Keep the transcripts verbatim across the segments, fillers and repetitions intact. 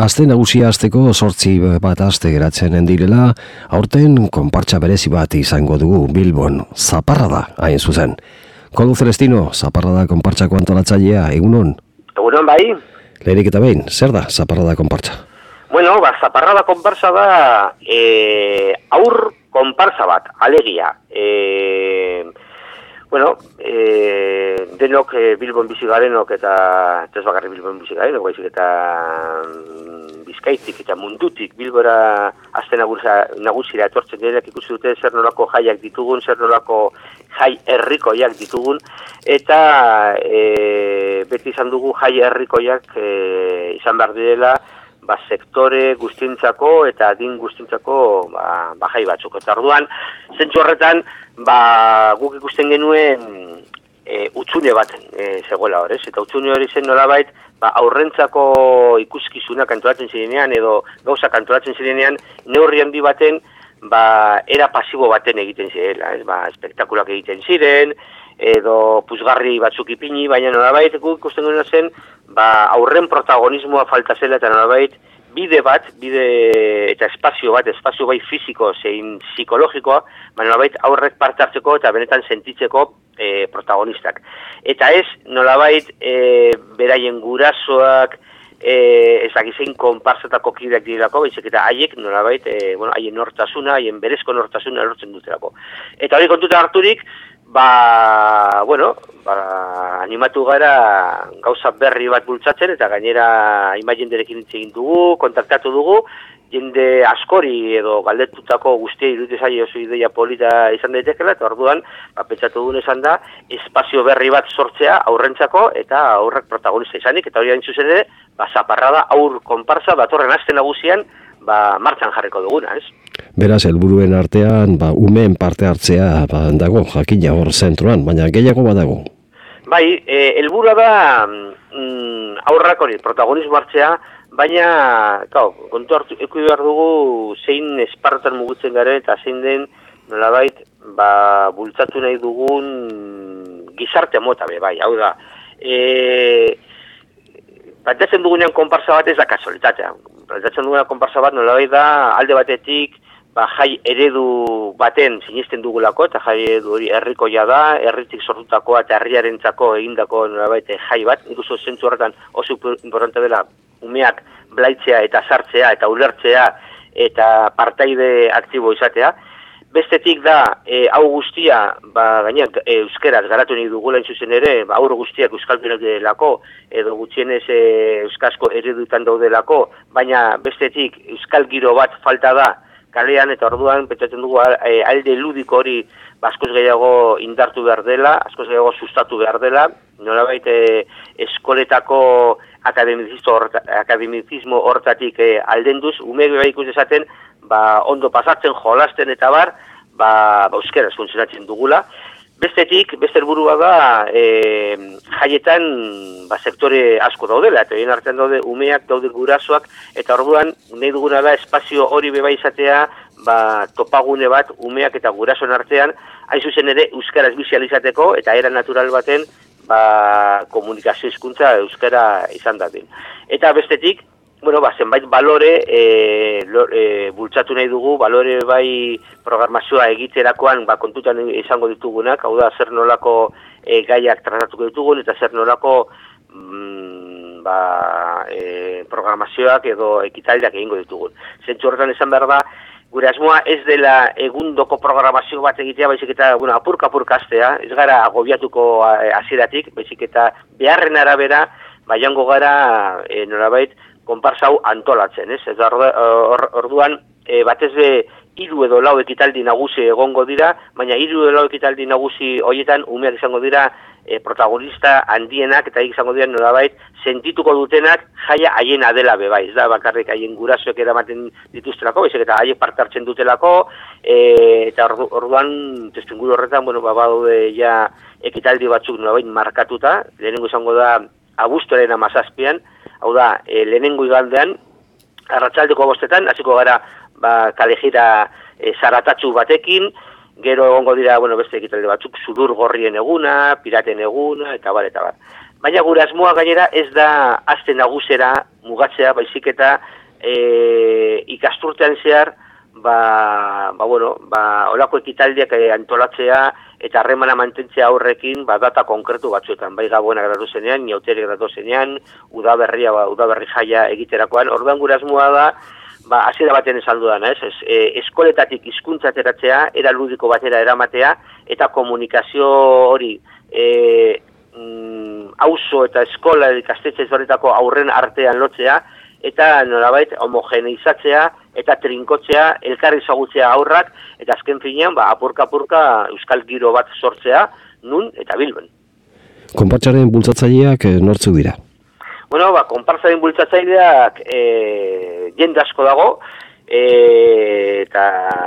Aste nagusia hasteko zortzi bat aste geratzen direla, aurten konpartsa berezi bat izango dugu Bilbon, Zaparrada hain zuzen. Koldo Celestino, Zaparrada konpartsako antolatzailea, egunon? Egunon bai. Lehenik eta behin, zer da Zaparrada konpartsa? Bueno, ba, Zaparrada konpartsa da e, aur konpartsa bat, alegia. E, bueno, e, denok e, Bilbon bizi garenok eta ez bakarrik Bilbon bizi garenok, baizik eta mm, Bizkaitik eta mundutik Bilbora aste nagusira etortzen direnak ikusi dute zer nolako jaiak ditugun, zer nolako jai herrikoiak ditugun, eta e, beti izan dugu jai herrikoiak e, izan behar direla ba, sektore guztientzako eta adin guztientzako ba, ba, jai batzuk. Eta orduan, zentzu horretan, ba, guk ikusten genuen e, utxune bat e, zegoela horrez, eta utxune hori zen nolabait, ba, aurrentzako ikuskizunak antolatzen zirenean edo gauzak antolatzen zirenean neurri handi baten ba, era pasibo baten egiten zirela, ez, ba, espektakulak egiten ziren, edo puzgarri batzuk ipini, baina nolabait guk ikusten genuen zen, ba, aurren protagonismoa falta zela eta nolabait bide bat, bide eta espazio bat, espazio bai fisiko zein psikologikoa, baina nolabait aurrek parte hartzeko eta benetan sentitzeko e, protagonistak. Eta ez nolabait e, beraien gurasoak, Eh, ez dakizein konparsetako kideak direlako, baizik eta haiek nolabait, eh, bueno, haien nortasuna, haien berezko nortasuna lortzen dutelako. Eta hori kontuta harturik, ba, bueno, ba, animatu gara gauza berri bat bultzatzen, eta gainera hainbat jenderekin hitz egin dugu, kontaktatu dugu, jende askori edo galdetutako guztia iruditu zaio oso ideia polita izan daitekela, eta orduan, ba, pentsatu dugun esan da, espazio berri bat sortzea aurrentzako eta aurrek protagonista izanik, eta hori hain zuzen ere, ba, Zaparrada aur konpartsa datorren aste nagusian ba, martxan jarriko duguna, ez? Beraz, helburuen artean, ba, umeen parte hartzea ba, dago, jakina hor zentroan, baina gehiago badago. Bai, e, helburua da mm, aurrak hori protagonismo hartzea, baina, kau, kontu hartu, ekui behar dugu zein espartan mugitzen garen eta zein den, nolabait, ba, bultzatu nahi dugun gizarte mota be, bai, hau da. E, Plantatzen dugunean konparsa bat ez da kasualitatea. Plantatzen dugunean konparsa bat nolabait da alde batetik ba, jai eredu baten sinisten dugulako, eta jai eredu hori herrikoia da, herritik sortutakoa eta herriarentzako egindako nolabait jai bat, nik uste zentzu horretan oso importante dela umeak blaitzea eta sartzea eta ulertzea eta partaide aktibo izatea. Bestetik da, e, hau guztia, ba, gainean e, euskeraz garatu nahi dugula zuzen ere, ba, aur guztiak euskaldunak delako, edo gutxienez e, euskazko eredutan daudelako, baina bestetik euskal giro bat falta da kalean, eta orduan pentsatzen dugu e, alde ludiko hori ba, askoz gehiago indartu behar dela, askoz gehiago sustatu behar dela, nolabait e, eskoletako akademizismo hortatik e, aldenduz, umeek bai ikus dezaten, ba, ondo pasatzen, jolasten eta bar, ba, ba euskeraz funtzionatzen dugula. Bestetik, beste helburua da, e, jaietan ba, sektore asko daudela, eta horien artean daude umeak, daude gurasoak, eta orduan nahi duguna da espazio hori beba izatea, ba, topagune bat umeak eta gurasoen artean, hain zuzen ere euskaraz bizializateko, eta era natural baten ba, komunikazio hizkuntza euskara izan dadin. Eta bestetik, bueno, ba, zenbait balore e, lo, e, bultzatu nahi dugu, balore bai programazioa egiterakoan ba, kontutan izango ditugunak, hau da zer nolako e, gaiak tratatuko ditugun, eta zer nolako mm, ba, e, programazioak edo ekitaldiak egingo ditugun. Zentzu horretan esan behar da, gure asmoa ez dela egundoko programazio bat egitea, baizik eta bueno, apurka-apurka hastea, ez gara agobiatuko hasieratik, baizik eta beharren arabera, ba, jango gara e, nolabait, konparsa hau antolatzen, ez? Eta orduan, e, batez be, hiru edo lau ekitaldi nagusi egongo dira, baina hiru edo lau ekitaldi nagusi horietan umeak izango dira e, protagonista handienak, eta izango dira nolabait, sentituko dutenak jaia haiena dela bebai, ez da, bakarrik haien gurasoek eramaten dituztelako, baizik eta haiek parte hartzen dutelako, e, eta orduan, testuinguru horretan, bueno, ba, badaude ja ekitaldi batzuk nolabait markatuta, lehenengo izango da abuztuaren hamazazpian, hau da, e, lehenengo igandean, arratsaldeko bostetan, hasiko gara ba, kalejira e, zaratatxu batekin, gero egongo dira bueno, beste ekitaldi batzuk, sudur gorrien eguna, piraten eguna, eta bar, eta bar. baina gure asmoa gainera ez da aste nagusera mugatzea, baizik eta e, ikasturtean zehar, ba, ba, bueno, ba, olako ekitaldiak antolatzea eta harremana mantentzea aurrekin ba, data konkretu batzuetan, bai Gabonak gradu zenean, Inauteri gradu zenean, udaberria, ba, udaberri jaia egiterakoan, orduan gure asmoa da, ba, hasiera baten esan dudan, ez? Ez, e, eskoletatik hizkuntza ateratzea, era ludiko batera eramatea, eta komunikazio hori e, mm, auzo eta eskola ikastetxe ezberdinetako aurren artean lotzea, eta nolabait homogeneizatzea eta trinkotzea, elkarri ezagutzea aurrak, eta azken finean, ba, apurka-apurka euskal giro bat sortzea, nun eta Bilbon. Konpartsaren bultzatzaileak nortzuk dira? Bueno, ba, konpartsaren bultzatzaileak e, jende asko dago, e, eta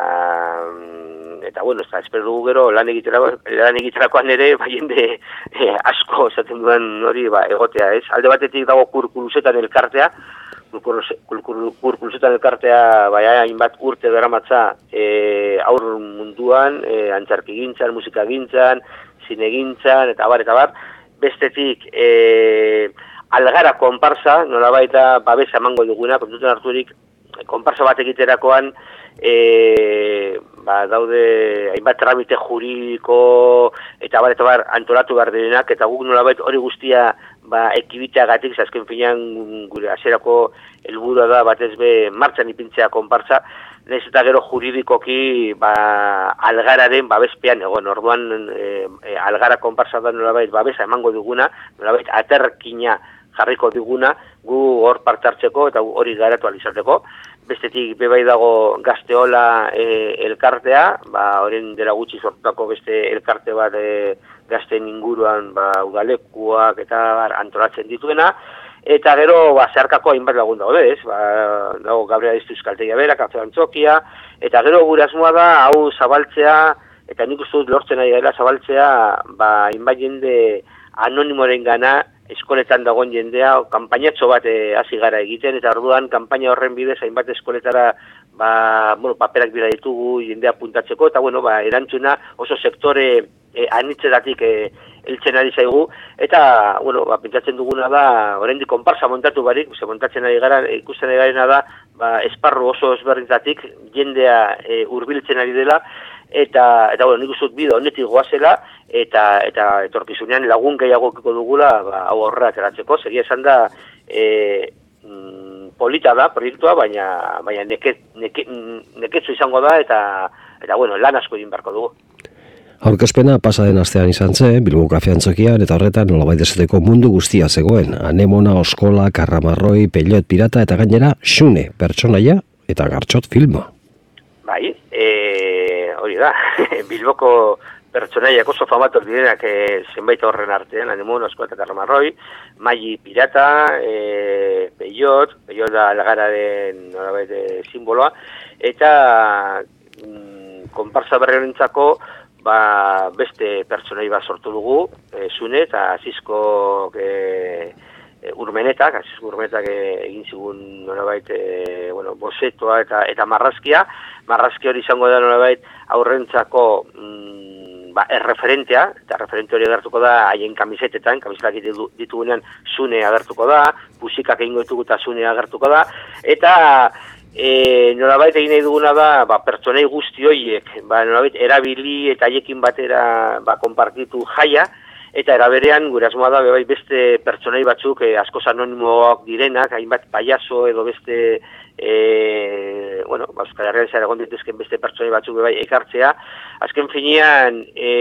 eta bueno, eta espero dugu gero lan egiterako, lan egiterakoan ere, ba, jende e, asko esaten duen hori ba, egotea, ez? Alde batetik dago kurkulusetan elkartea, kurkulusetan elkartea bai hainbat urte daramatza e, aur munduan, e, antzarkigintzan, musikagintzan, zinegintzan, eta bar, eta bar, bestetik e, algara konparsa, nolabait da babesa emango duguna, kontutan harturik, konparsa bat egiterakoan, e, ba, daude hainbat tramite juridiko eta bar, eta bar, antolatu behar direnak, eta guk nolabait hori guztia ba, ekibiteagatik, azken finean gure hasierako helburua da batez be martxan ipintzea konpartsa, nahiz eta gero juridikoki ba, algararen babespean egon, orduan e, e, algara konpartsa da nolabait babesa emango duguna, nolabait aterkina jarriko diguna, gu hor parte hartzeko eta hori garatu alizateko. Bestetik bebai dago Gazteola e, elkartea, ba, horien dela gutxi sortutako beste elkarte bat e, gazten inguruan ba, udalekuak eta bar, antolatzen dituena, eta gero ba, zeharkako hainbat lagun daude, ez? Ba, dago Gabriel Aiztu Euskaltegia bera, Kafe Antzokia, eta gero gure asmoa da hau zabaltzea, eta nik uste dut lortzen ari gaela zabaltzea, ba, hainbat jende anonimoren gana, eskoletan dagoen jendea, kanpainatxo bat hasi gara egiten, eta orduan kanpaina horren bidez hainbat eskoletara ba, bueno, paperak bira ditugu jendea puntatzeko, eta bueno, ba, erantzuna oso sektore e, anitzetatik e, heltzen ari zaigu, eta bueno, ba, pentsatzen duguna da, oraindik konparsa montatu barik, ze montatzen ari gara, ikusten ari garena da, ba, esparru oso ezberdinetatik jendea e, hurbiltzen ari dela, eta eta bueno, nik uste dut bide honetik goazela eta eta etorkizunean lagun gehiagokiko dugula ba hau aurrera ateratzeko. Segia esan da e, mm, polita da proiektua, baina baina neket neke, neketsu izango da eta eta bueno, lan asko egin beharko dugu. Aurkezpena pasa den astean izan zen, Bilbo Kafe Antzokian, eta horretan nolabait esateko mundu guztia zegoen. Anemona, Oskola, Karramarroi, Pelot Pirata eta gainera Xune, pertsonaia eta Gartxot filma. Bai, e, hori da, Bilboko pertsonaiak oso famatok direnak e, zenbait horren artean, Anemona, Oskola eta Karramarroi, Maili Pirata, e, Pelot, Pelot da algararen nolabait simboloa, eta mm, konparsa berri honintzako ba, beste pertsonai bat sortu dugu, e, Xune eta Asisko e, e, Urmenetak, Asisko Urmenetak e, egin zigun nolabait e, bueno, bosetoa eta eta marrazkia, marrazki hori izango da nolabait aurrentzako mm, ba, erreferentea, eta referente hori agertuko da haien kamisetetan, kamisetak ditugunean Xune agertuko da, pusikak egingo ditugu eta Xune agertuko da, eta E, nolabait egin nahi duguna da ba, pertsonei guzti horiek ba, nolabait erabili eta haiekin batera ba, konpartitu jaia, eta eraberean gure asmoa da bebai beste pertsonei batzuk e, askoz anonimoak direnak, hainbat paiazo edo beste e, bueno, ba, Euskal Herrian zara egon dituzken beste pertsonei batzuk bebai ekartzea. Azken finean e,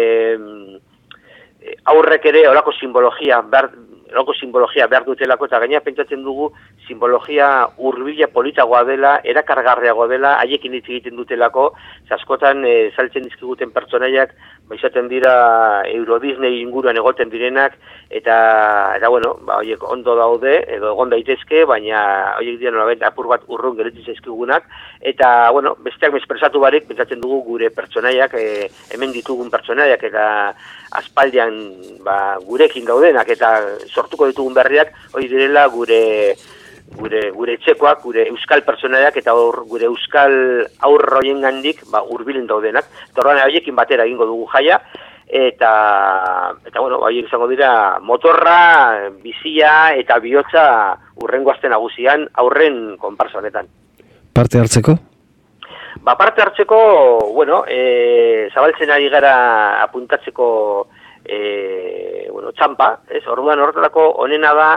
aurrek ere horako simbologia behar Loko simbologia behar dutelako, eta gaina pentsatzen dugu simbologia hurbila politagoa dela, erakargarriagoa dela, haiekin hitz egiten dutelako, askotan e, saltzen dizkiguten pertsonaiak, baizaten dira Euro Disney inguruan egoten direnak, eta, eta bueno, ba, horiek ondo daude, edo egon daitezke, baina horiek dira nolabait apur bat urrun geratzen zaizkigunak, eta, bueno, besteak mespresatu barik, pentsatzen dugu gure pertsonaiak, e, hemen ditugun pertsonaiak, eta aspaldian ba, gurekin daudenak, eta sortuko ditugun berriak, hori direla gure gure gure etxekoak, gure euskal pertsonaiak eta or, gure euskal aurroien gandik ba, urbilen daudenak. Torran horiekin batera egingo dugu jaia, eta, eta bueno, bai izango dira motorra, bizia eta bihotza urrengo aste nagusian aurren konparsa honetan. Parte hartzeko? Ba, parte hartzeko, bueno, e, zabaltzen ari gara apuntatzeko e, bueno, txampa, ez? Orduan horretarako onena da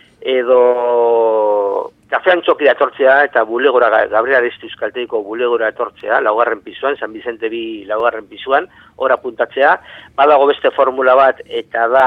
edo kafean txokira etortzea eta bulegora, Gabriel Aresti Euskaltegiko bulegora etortzea, laugarren pisuan, San Vicente bi laugarren pisuan, hor apuntatzea, badago beste formula bat eta da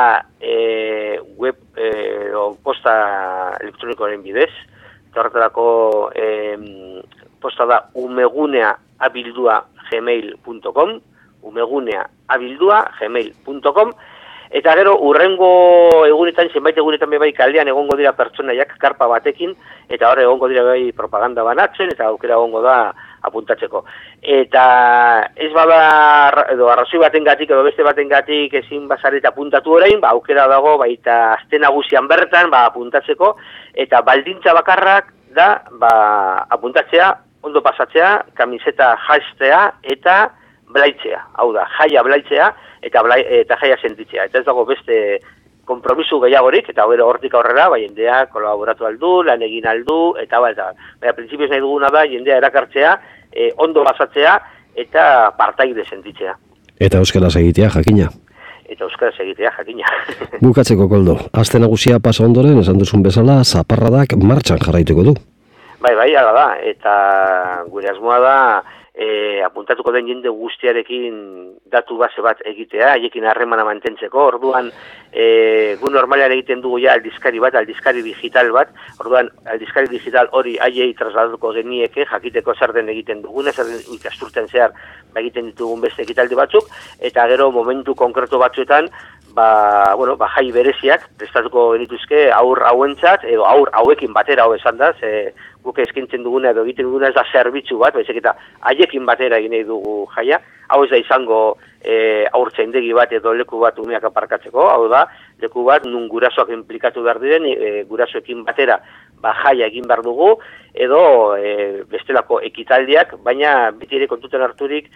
e, web e, o posta elektronikoaren bidez, eta horretarako e, posta da umegunea abildua gmail punto com, umegunea abildua gmail punto com, eta gero urrengo egunetan, zenbait egunetan bai kaldean egongo dira pertsonaiak karpa batekin, eta hor egongo dira bai propaganda banatzen, eta aukera egongo da apuntatzeko. Eta ez bada, edo arrazoi batengatik edo beste batengatik ezin bazareta apuntatu orain, ba aukera dago baita aste nagusian bertan ba apuntatzeko, eta baldintza bakarrak da ba apuntatzea, ondo pasatzea, kamiseta jastea eta blaitzea. Hau da, jaia blaitzea eta blai, eta jaia sentitzea. Eta ez dago beste konpromisu gehiagorik, eta gero hortik aurrera, ba, jendea kolaboratu aldu, lan egin aldu, eta ba, eta baina printzipioz nahi duguna da, jendea erakartzea, e, ondo basatzea eta partaide sentitzea. Eta euskaraz egitea, jakina. Eta euskaraz egitea, jakina. Bukatzeko, Koldo, aste nagusia pasa ondoren, esan duzun bezala, zaparradak martxan jarraituko du. Bai, bai, ala da, eta gure asmoa da, E, apuntatuko den jende guztiarekin datu base bat egitea, haiekin harremana mantentzeko, orduan e, gu normalean egiten dugu ja aldizkari bat, aldizkari digital bat, orduan aldizkari digital hori haiei trasladatuko genieke, jakiteko zer den egiten duguna, zer den ikasturten zehar ba, egiten ditugun beste ekitaldi batzuk, eta gero momentu konkretu batzuetan, ba, bueno, ba, jai bereziak prestatuko genituzke aur hauentzat, edo aur hauekin batera hau esan da, ze guk eskintzen duguna edo egiten duguna ez da zerbitzu bat, baizik eta haiekin batera egin nahi dugu jaia, hau ez da izango e, aurtzaindegi bat edo leku bat umeak aparkatzeko, hau da, leku bat nun gurasoak inplikatu behar diren, e, gurasoekin batera ba, jaia egin behar dugu, edo e, bestelako ekitaldiak, baina beti ere kontuten harturik,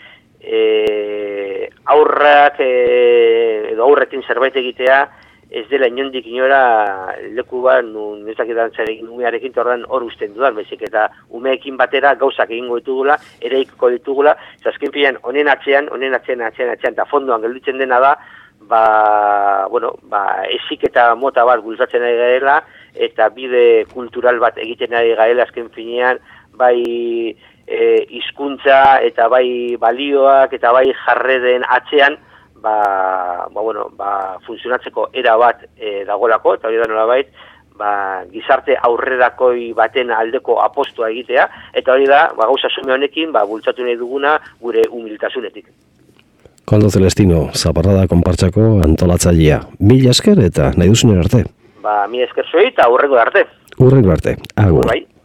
e, aurrak e, edo aurrekin zerbait egitea, ez dela inondik inora leku bat nun ez dakitantzarekin umearekin torran hor usten dudan, baizik eta umeekin batera gauzak egingo ditugula, ereiko ditugula, zazken pilan honen atzean, honen atzean, atzean, atzean, eta fondoan gelditzen dena da, ba, bueno, ba, esik eta mota bat bultzatzen ari gaela, eta bide kultural bat egiten ari gaela azken finean, bai e, hizkuntza eta bai balioak eta bai jarreden atzean, Ba, ba, bueno, ba, funtzionatzeko era bat e, dagoelako, eta hori da nolabait, ba, gizarte aurrerakoi baten aldeko apostua egitea, eta hori da, ba, gauza sume honekin, ba, bultzatu nahi duguna gure humiltasunetik. Koldo Celestino, zaparrada konpartsako antolatzailea. Mila esker eta nahi duzunen arte. Ba, mila esker zuei eta hurrengo arte. Hurrengo arte, agur. Bai.